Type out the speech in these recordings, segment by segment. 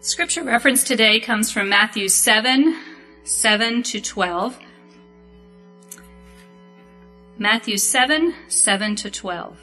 Scripture reference today comes from Matthew 7:7-12. Matthew 7:7-12.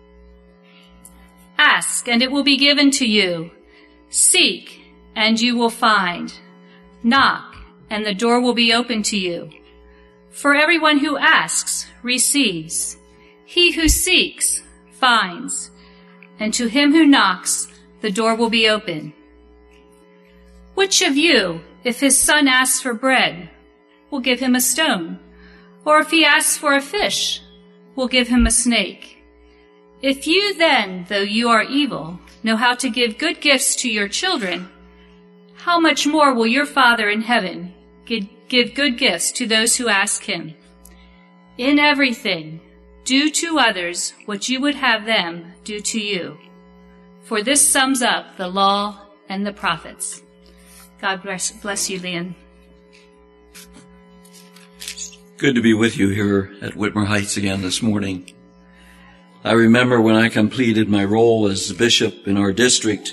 Ask, and it will be given to you. Seek, and you will find. Knock, and the door will be open to you. For everyone who asks receives. He who seeks finds. And to him who knocks, the door will be open. Which of you, if his son asks for bread, will give him a stone? Or if he asks for a fish, will give him a snake? If you then, though you are evil, know how to give good gifts to your children, how much more will your Father in heaven give good gifts to those who ask him? In everything, do to others what you would have them do to you. For this sums up the law and the prophets. God bless you, Leon. Good to be with you here at Whitmer Heights again this morning. I remember when I completed my role as bishop in our district,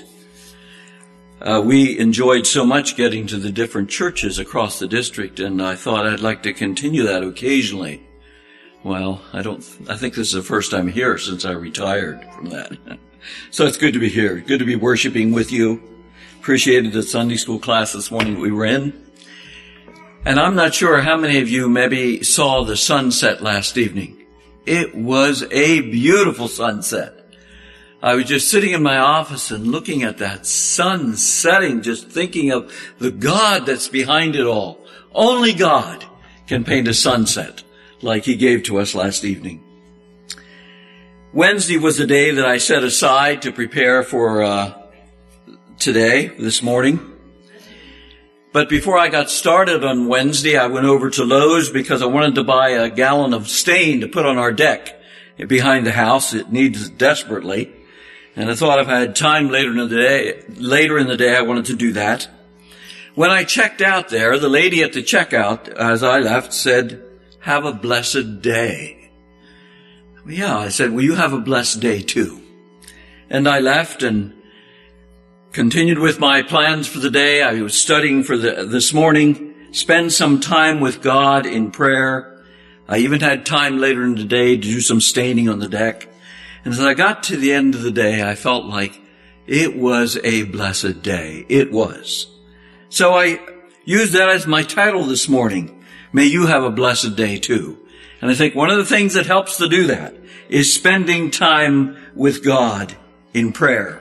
we enjoyed so much getting to the different churches across the district, and I thought I'd like to continue that occasionally. Well, I think this is the first time here since I retired from that. So it's good to be here. Good to be worshiping with you. Appreciated the Sunday school class this morning we were in. And I'm not sure how many of you maybe saw the sunset last evening. It was a beautiful sunset. I was just sitting in my office and looking at that sun setting, just thinking of the God that's behind it all. Only God can paint a sunset like he gave to us last evening. Wednesday was the day that I set aside to prepare for this morning. But before I got started on Wednesday, I went over to Lowe's because I wanted to buy a gallon of stain to put on our deck behind the house. It needs it desperately. And I thought if I had time later in the day, I wanted to do that. When I checked out there, the lady at the checkout, as I left, said, "Have a blessed day." Yeah, I said, "Well, you have a blessed day too." And I left and continued with my plans for the day. I was studying for this morning, spend some time with God in prayer. I even had time later in the day to do some staining on the deck. And as I got to the end of the day, I felt like it was a blessed day. It was. So I used that as my title this morning. May you have a blessed day too. And I think one of the things that helps to do that is spending time with God in prayer.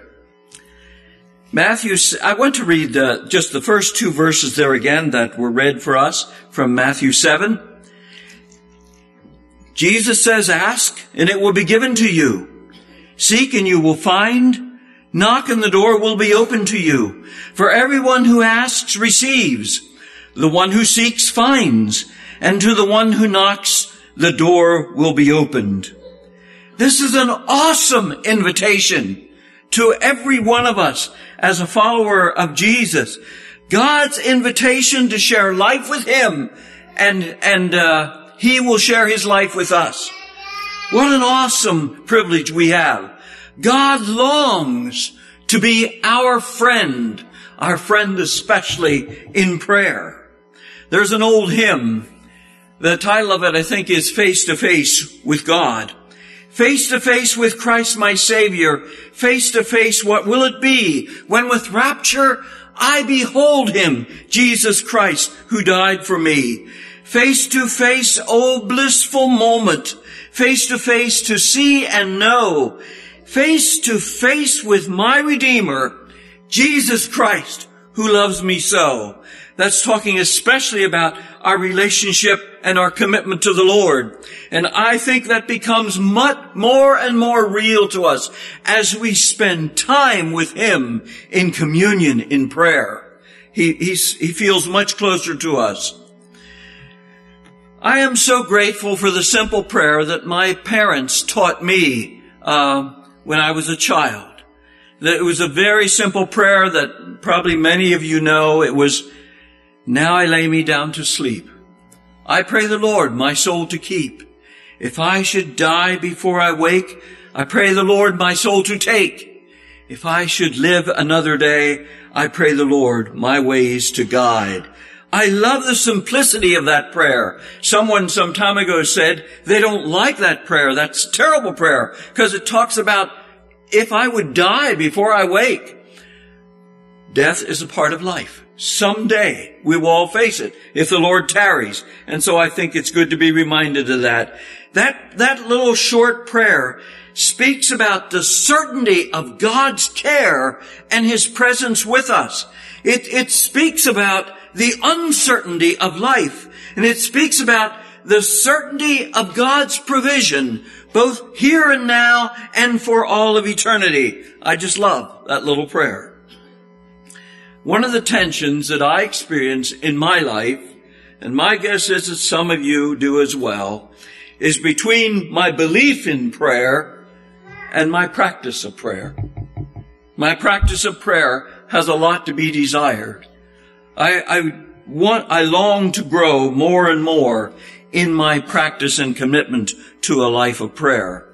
I want to read just the first two verses there again that were read for us from Matthew 7. Jesus says, "Ask, and it will be given to you. Seek, and you will find. Knock, and the door will be open to you. For everyone who asks receives. The one who seeks finds. And to the one who knocks, the door will be opened." This is an awesome invitation to every one of us as a follower of Jesus. God's invitation to share life with him, and he will share his life with us. What an awesome privilege we have. God longs to be our friend especially in prayer. There's an old hymn. The title of it, I think, is Face to Face with God. Face to face with Christ my Savior. Face to face, what will it be when with rapture I behold him, Jesus Christ, who died for me? Face to face, oh blissful moment. Face to face to see and know. Face to face with my Redeemer, Jesus Christ, who loves me so. That's talking especially about our relationship and our commitment to the Lord. And I think that becomes much more and more real to us as we spend time with him in communion, in prayer. He feels much closer to us. I am so grateful for the simple prayer that my parents taught me when I was a child. That it was a very simple prayer that probably many of you know. It was, "Now I lay me down to sleep. I pray the Lord my soul to keep. If I should die before I wake, I pray the Lord my soul to take. If I should live another day, I pray the Lord my ways to guide. I love the simplicity of that prayer. Someone some time ago said they don't like that prayer. That's a terrible prayer because it talks about if I would die before I wake. Death is a part of life. Someday we will all face it if the Lord tarries. And so I think it's good to be reminded of that. That little short prayer speaks about the certainty of God's care and His presence with us. It speaks about the uncertainty of life, and it speaks about the certainty of God's provision, both here and now and for all of eternity. I just love that little prayer. One of the tensions that I experience in my life, and my guess is that some of you do as well, is between my belief in prayer and my practice of prayer. My practice of prayer has a lot to be desired. I long to grow more and more in my practice and commitment to a life of prayer.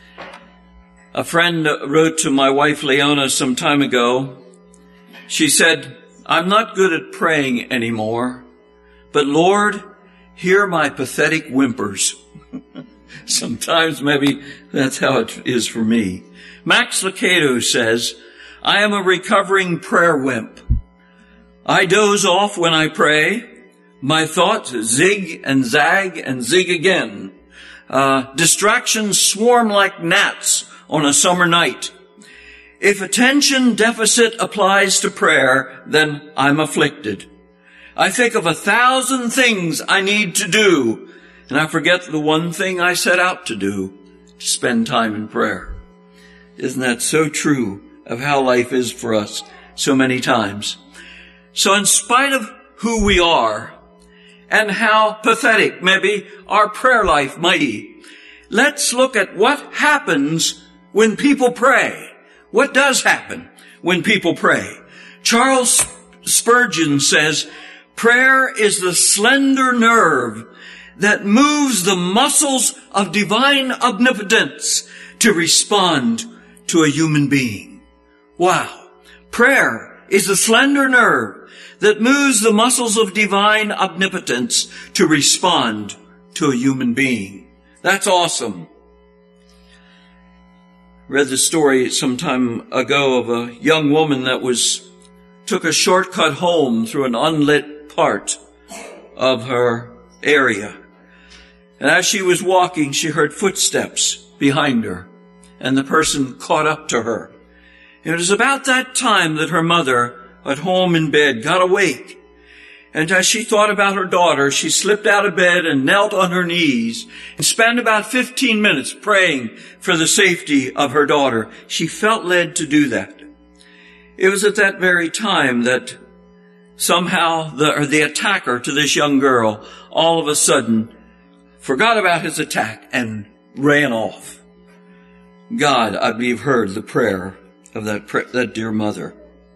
A friend wrote to my wife Leona some time ago. She said, I'm not good at praying anymore, but Lord, hear my pathetic whimpers. Sometimes maybe that's how it is for me. Max Lucado says, I am a recovering prayer wimp. I doze off when I pray. My thoughts zig and zag and zig again. Distractions swarm like gnats on a summer night. If attention deficit applies to prayer, then I'm afflicted. I think of 1,000 things I need to do, and I forget the one thing I set out to do, to spend time in prayer. Isn't that so true of how life is for us so many times? So in spite of who we are and how pathetic maybe our prayer life might be, let's look at what happens when people pray. What does happen when people pray? Charles Spurgeon says, prayer is the slender nerve that moves the muscles of divine omnipotence to respond to a human being. Wow. Prayer is the slender nerve that moves the muscles of divine omnipotence to respond to a human being. That's awesome. Read the story some time ago of a young woman that took a shortcut home through an unlit part of her area. And as she was walking, she heard footsteps behind her, and the person caught up to her. It was about that time that her mother, at home in bed, got awake. And as she thought about her daughter, she slipped out of bed and knelt on her knees and spent about 15 minutes praying for the safety of her daughter. She felt led to do that. It was at that very time that somehow the attacker to this young girl all of a sudden forgot about his attack and ran off. God, I believe, heard the prayer of that dear mother.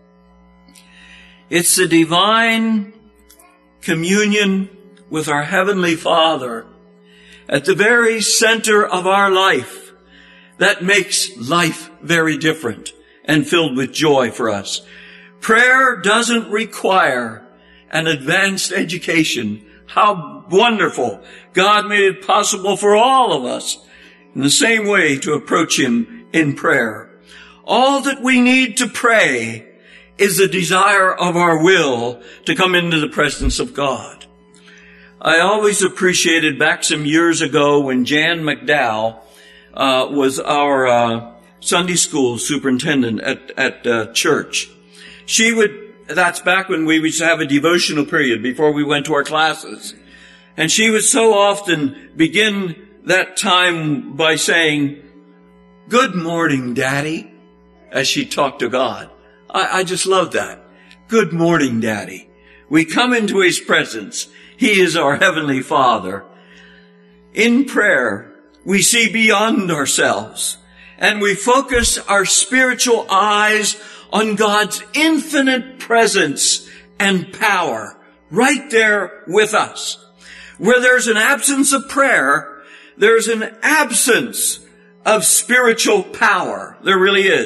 It's the divine communion with our Heavenly Father at the very center of our life that makes life very different and filled with joy for us. Prayer doesn't require an advanced education. How wonderful. God made it possible for all of us in the same way to approach Him in prayer. All that we need to pray is the desire of our will to come into the presence of God. I always appreciated back some years ago when Jan McDowell was our Sunday school superintendent at church. That's back when we used to have a devotional period before we went to our classes. And she would so often begin that time by saying, "Good morning, Daddy," as she talked to God. I just love that. Good morning, Daddy. We come into His presence. He is our Heavenly Father. In prayer, we see beyond ourselves, and we focus our spiritual eyes on God's infinite presence and power right there with us. Where there's an absence of prayer, there's an absence of spiritual power. There really is.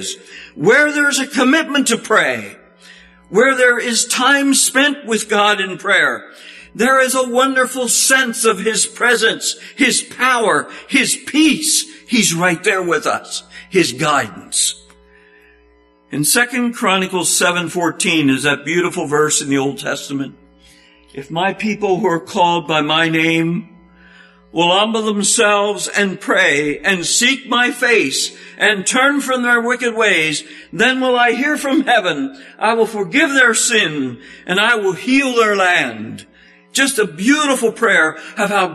Where there's a commitment to pray, where there is time spent with God in prayer, there is a wonderful sense of His presence, His power, His peace. He's right there with us, His guidance. In 2 Chronicles 7:14 is that beautiful verse in the Old Testament. If my people who are called by my name will humble themselves and pray and seek my face and turn from their wicked ways, then will I hear from heaven, I will forgive their sin, and I will heal their land. Just a beautiful prayer of how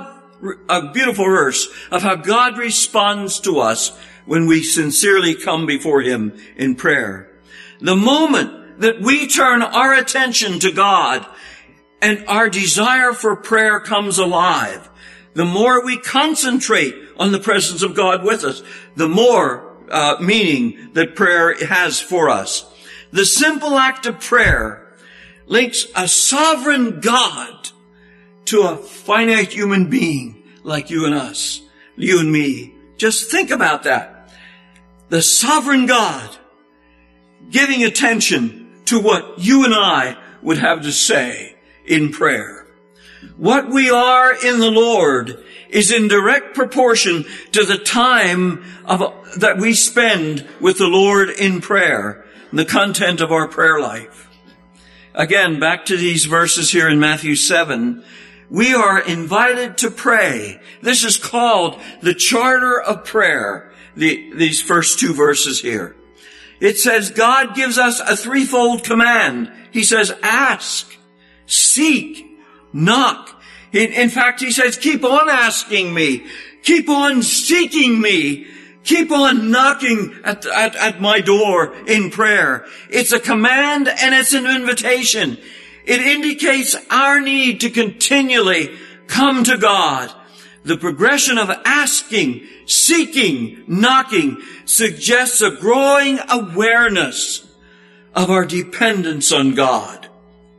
a beautiful verse of how God responds to us when we sincerely come before Him in prayer. The moment that we turn our attention to God and our desire for prayer comes alive, the more we concentrate on the presence of God with us, the more meaning that prayer has for us. The simple act of prayer links a sovereign God to a finite human being like you and us, you and me. Just think about that. The sovereign God giving attention to what you and I would have to say in prayer. What we are in the Lord is in direct proportion to the time that we spend with the Lord in prayer, the content of our prayer life. Again, back to these verses here in Matthew 7, we are invited to pray. This is called the charter of prayer, these first two verses here. It says God gives us a threefold command. He says, ask, seek, knock. In fact, He says, keep on asking me. Keep on seeking me. Keep on knocking at my door in prayer. It's a command and it's an invitation. It indicates our need to continually come to God. The progression of asking, seeking, knocking suggests a growing awareness of our dependence on God.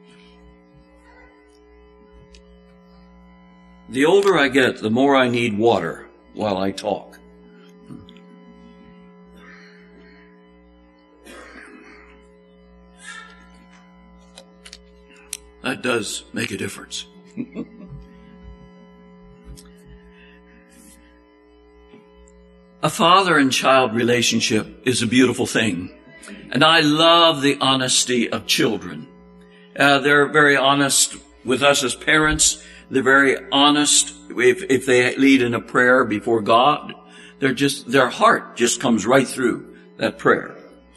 The older I get, the more I need water while I talk. That does make a difference. A father and child relationship is a beautiful thing. And I love the honesty of children. They're very honest with us as parents. They're very honest if they lead in a prayer before God. Their heart just comes right through that prayer.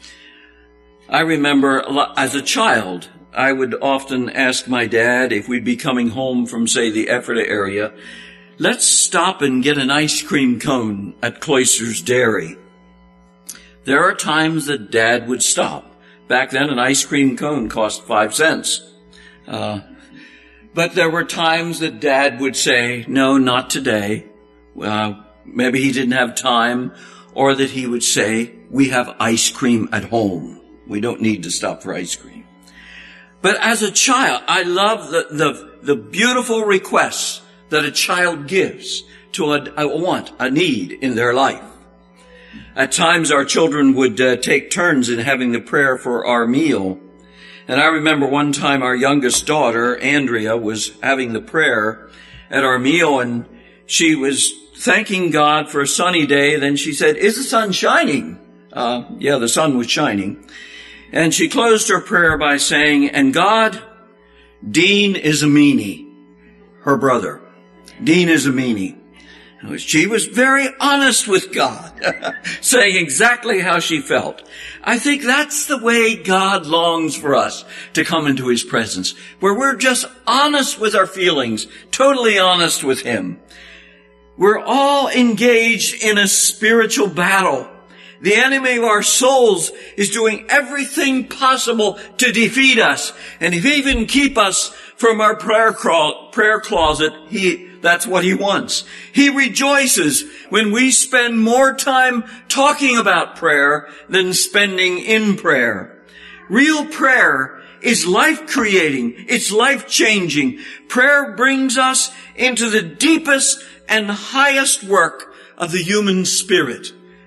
I remember as a child, I would often ask my dad if we'd be coming home from, say, the Ephrata area, let's stop and get an ice cream cone at Cloisters Dairy. There are times that Dad would stop. Back then, an ice cream cone cost 5 cents. But there were times that Dad would say, no, not today. Maybe he didn't have time, or that he would say, we have ice cream at home. We don't need to stop for ice cream. But as a child, I love the beautiful requests that a child gives to a want, a need in their life. At times, our children would take turns in having the prayer for our meal. And I remember one time our youngest daughter, Andrea, was having the prayer at our meal, and she was thanking God for a sunny day. Then she said, is the sun shining? Yeah, the sun was shining. And she closed her prayer by saying, and God, Dean is a meanie. Her brother. Dean is a meanie. She was very honest with God, saying exactly how she felt. I think that's the way God longs for us to come into His presence, where we're just honest with our feelings, totally honest with Him. We're all engaged in a spiritual battle. The enemy of our souls is doing everything possible to defeat us and even keep us from our prayer closet. That's what he wants. He rejoices when we spend more time talking about prayer than spending in prayer. Real prayer is life-creating. It's life-changing. Prayer brings us into the deepest and highest work of the human spirit.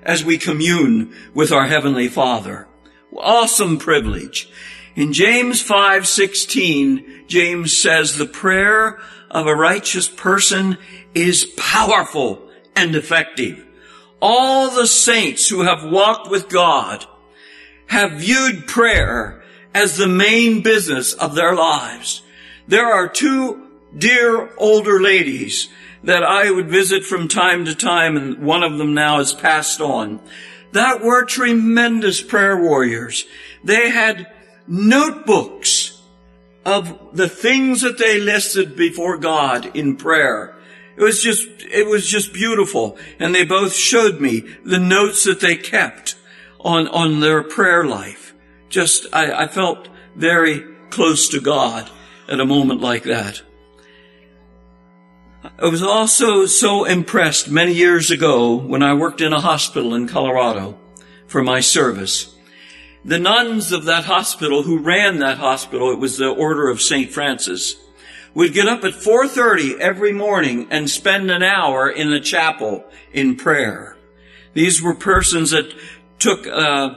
as we commune with our Heavenly Father. Awesome privilege. In James 5:16, James says, the prayer of a righteous person is powerful and effective. All the saints who have walked with God have viewed prayer as the main business of their lives. There are two dear older ladies that I would visit from time to time, and one of them now has passed on, that were tremendous prayer warriors. They had notebooks of the things that they listed before God in prayer. It was just beautiful. And they both showed me the notes that they kept on their prayer life. I felt very close to God at a moment like that. I was also so impressed many years ago when I worked in a hospital in Colorado for my service. The nuns of that hospital who ran that hospital, it was the Order of St. Francis, would get up at 4:30 every morning and spend an hour in the chapel in prayer. These were persons that took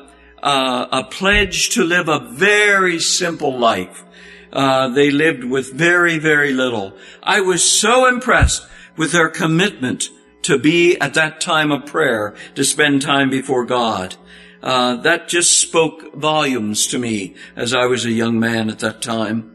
a pledge to live a very simple life. They lived with very, very little. I was so impressed with their commitment to be at that time of prayer, to spend time before God. That just spoke volumes to me as I was a young man at that time.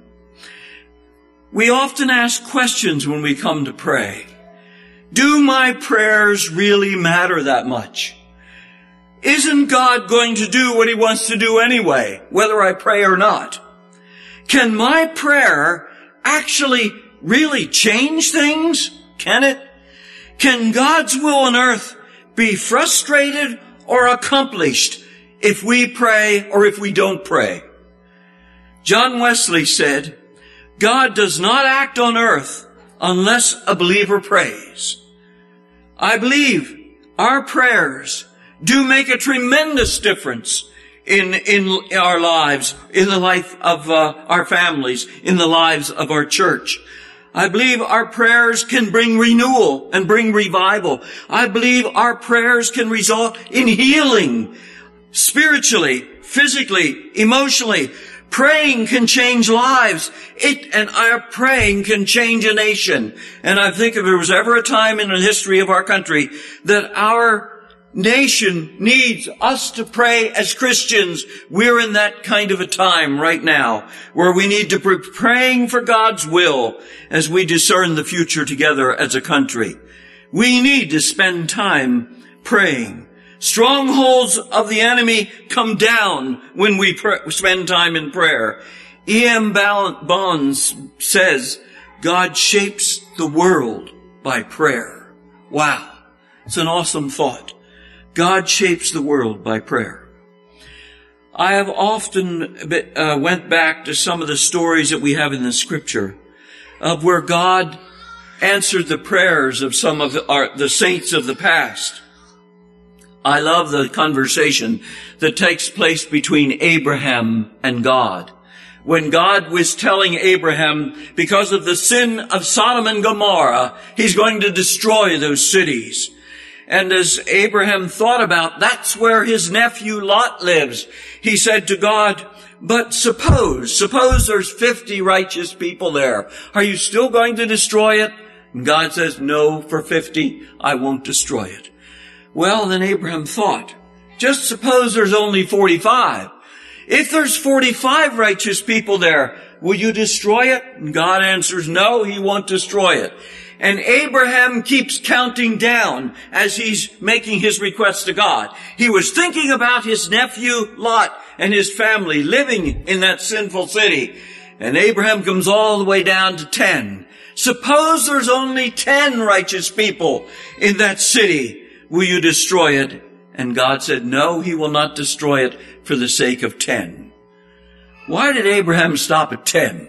We often ask questions when we come to pray. Do my prayers really matter that much? Isn't God going to do what He wants to do anyway, whether I pray or not? Can my prayer actually really change things? Can it? Can God's will on earth be frustrated or accomplished if we pray or if we don't pray? John Wesley said, God does not act on earth unless a believer prays. I believe our prayers do make a tremendous difference in our lives, in the life of our families, in the lives of our church. I believe our prayers can bring renewal and bring revival. I believe our prayers can result in healing, spiritually, physically, emotionally. Praying can change lives. And our praying can change a nation. And I think if there was ever a time in the history of our country that our nation needs us to pray as Christians, we're in that kind of a time right now where we need to be praying for God's will as we discern the future together as a country. We need to spend time praying. Strongholds of the enemy come down when we spend time in prayer. E.M. Bonds says, God shapes the world by prayer. Wow. It's an awesome thought. God shapes the world by prayer. I have often went back to some of the stories that we have in the Scripture of where God answered the prayers of some of the saints of the past. I love the conversation that takes place between Abraham and God. When God was telling Abraham, because of the sin of Sodom and Gomorrah, He's going to destroy those cities. And as Abraham thought about, that's where his nephew Lot lives. He said to God, but suppose there's 50 righteous people there. Are you still going to destroy it? And God says, no, for 50, I won't destroy it. Well, then Abraham thought, just suppose there's only 45. If there's 45 righteous people there, will you destroy it? And God answers, no, He won't destroy it. And Abraham keeps counting down as he's making his request to God. He was thinking about his nephew Lot and his family living in that sinful city. And Abraham comes all the way down to 10. Suppose there's only 10 righteous people in that city. Will you destroy it? And God said, no, He will not destroy it for the sake of 10. Why did Abraham stop at 10?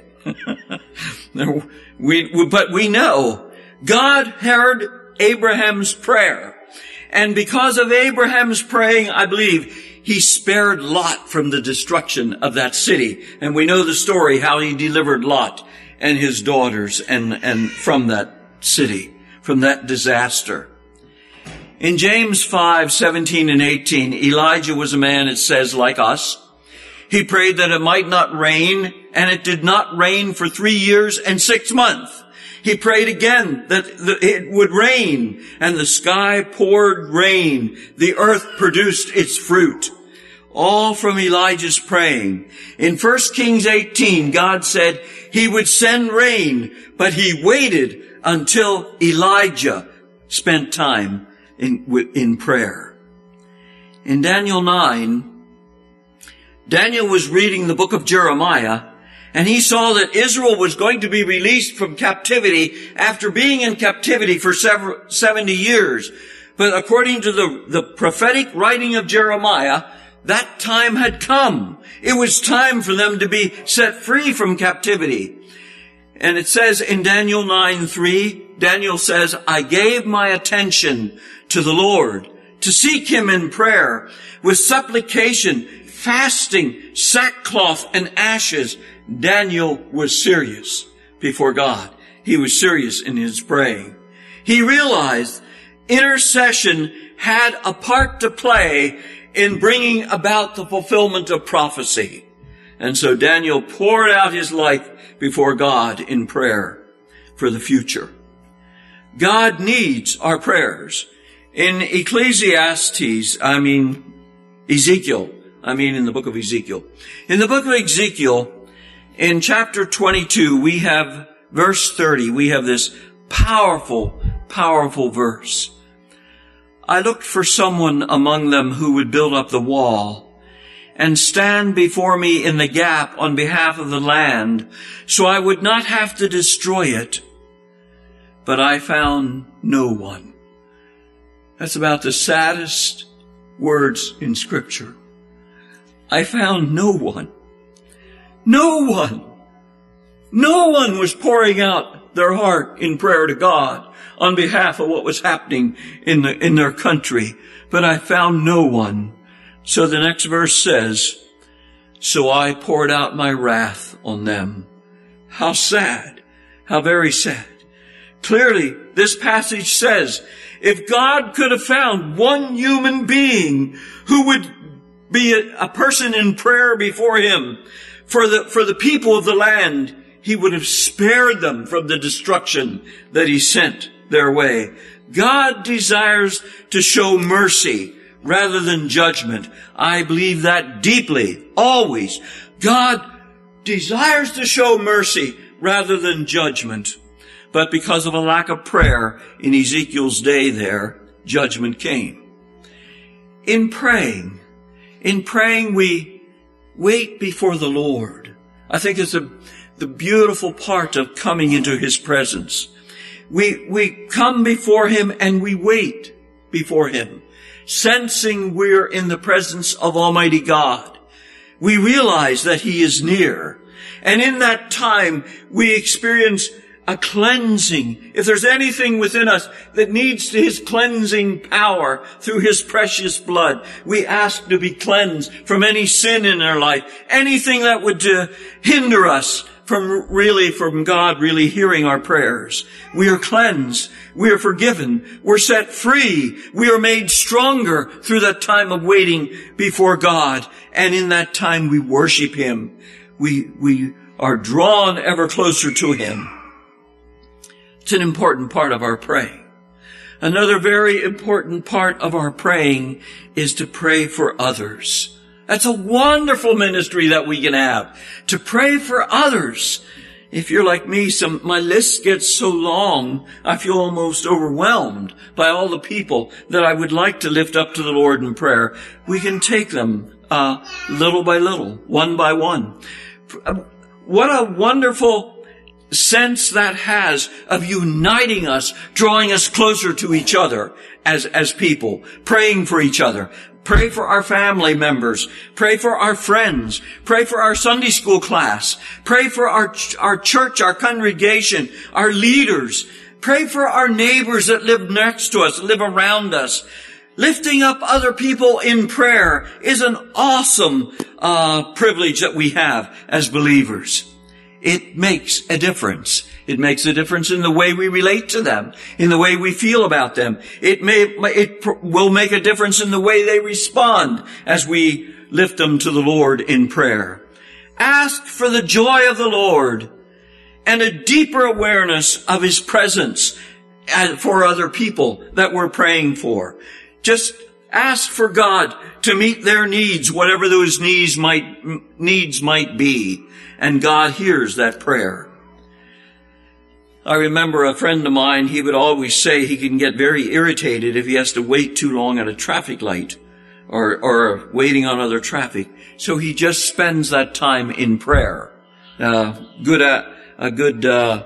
But we know God heard Abraham's prayer. And because of Abraham's praying, I believe He spared Lot from the destruction of that city. And we know the story, how He delivered Lot and his daughters and from that city, from that disaster. In James 5:17 and 18, Elijah was a man, it says, like us. He prayed that it might not rain, and it did not rain for 3 years and 6 months. He prayed again that it would rain, and the sky poured rain. The earth produced its fruit. All from Elijah's praying. In 1 Kings 18, God said he would send rain, but he waited until Elijah spent time in prayer. In Daniel 9, Daniel was reading the book of Jeremiah, and he saw that Israel was going to be released from captivity after being in captivity for 70 years. But according to the prophetic writing of Jeremiah, that time had come. It was time for them to be set free from captivity. And it says in Daniel 9:3, Daniel says, I gave my attention to the Lord to seek him in prayer with supplication, fasting, sackcloth, and ashes. Daniel was serious before God. He was serious in his praying. He realized intercession had a part to play in bringing about the fulfillment of prophecy. And so Daniel poured out his life before God in prayer for the future. God needs our prayers. In in the book of Ezekiel. In the book of Ezekiel, in chapter 22, we have verse 30. We have this powerful, powerful verse. I looked for someone among them who would build up the wall and stand before me in the gap on behalf of the land, so I would not have to destroy it. But I found no one. That's about the saddest words in Scripture. I found no one. No one. No one was pouring out their heart in prayer to God on behalf of what was happening in their country. But I found no one. So the next verse says, so I poured out my wrath on them. How sad. How very sad. Clearly, this passage says, if God could have found one human being who would be a person in prayer before him for the people of the land, he would have spared them from the destruction that he sent their way. God desires to show mercy rather than judgment. I believe that deeply, always. God desires to show mercy rather than judgment. But because of a lack of prayer in Ezekiel's day there, judgment came. In praying we wait before the Lord. I think it's the beautiful part of coming into his presence. We come before him and we wait before him, sensing we're in the presence of Almighty God. We realize that he is near. And in that time, we experience a cleansing. If there's anything within us that needs his cleansing power through his precious blood, we ask to be cleansed from any sin in our life, anything that would hinder us from God really hearing our prayers. We are cleansed. We are forgiven. We're set free. We are made stronger through that time of waiting before God. And in that time we worship him. We are drawn ever closer to him. It's an important part of our praying. Another very important part of our praying is to pray for others. That's a wonderful ministry that we can have, to pray for others. If you're like me, my list gets so long, I feel almost overwhelmed by all the people that I would like to lift up to the Lord in prayer. We can take them little by little, one by one. What a wonderful sense that has of uniting us, drawing us closer to each other as people, praying for each other. Pray for our family members. Pray for our friends. Pray for our Sunday school class. Pray for our church, our congregation, our leaders. Pray for our neighbors that live next to us, live around us. Lifting up other people in prayer is an awesome privilege that we have as believers. it makes a difference. It makes a difference in the way we relate to them, in the way we feel about them. It will make a difference in the way they respond as we lift them to the Lord in prayer. Ask for the joy of the Lord and a deeper awareness of His presence for other people that we're praying for. Just ask for God to meet their needs, whatever those needs might be. And God hears that prayer. I remember a friend of mine, he would always say he can get very irritated if he has to wait too long at a traffic light or waiting on other traffic. So he just spends that time in prayer. A good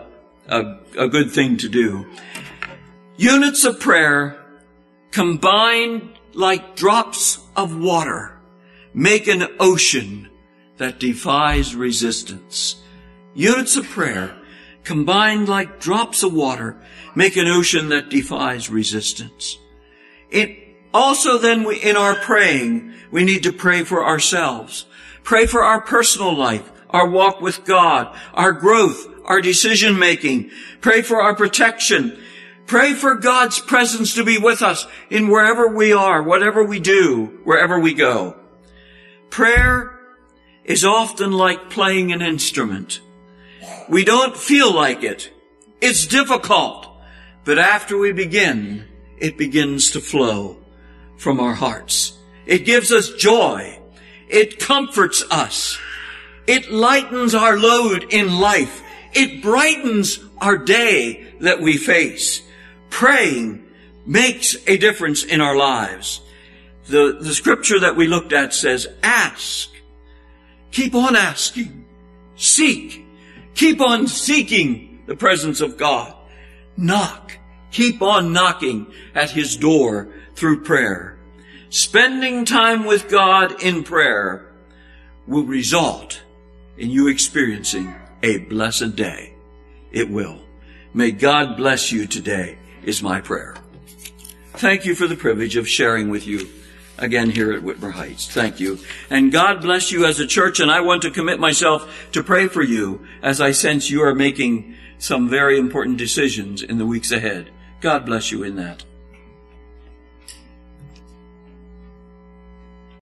thing to do. Units of prayer combined like drops of water make an ocean that defies resistance. Units of prayer combined like drops of water make an ocean that defies resistance. It also then in our praying, we need to pray for ourselves. Pray for our personal life, our walk with God, our growth, our decision making. Pray for our protection. Pray for God's presence to be with us in wherever we are, whatever we do, wherever we go. Prayer is often like playing an instrument. We don't feel like it. It's difficult. But after we begin, it begins to flow from our hearts. It gives us joy. It comforts us. It lightens our load in life. It brightens our day that we face. Praying makes a difference in our lives. The scripture that we looked at says, ask. Keep on asking. Seek. Keep on seeking the presence of God. Knock. Keep on knocking at His door through prayer. Spending time with God in prayer will result in you experiencing a blessed day. It will. May God bless you today, is my prayer. Thank you for the privilege of sharing with you again here at Whitmer Heights. Thank you. And God bless you as a church, and I want to commit myself to pray for you as I sense you are making some very important decisions in the weeks ahead. God bless you in that.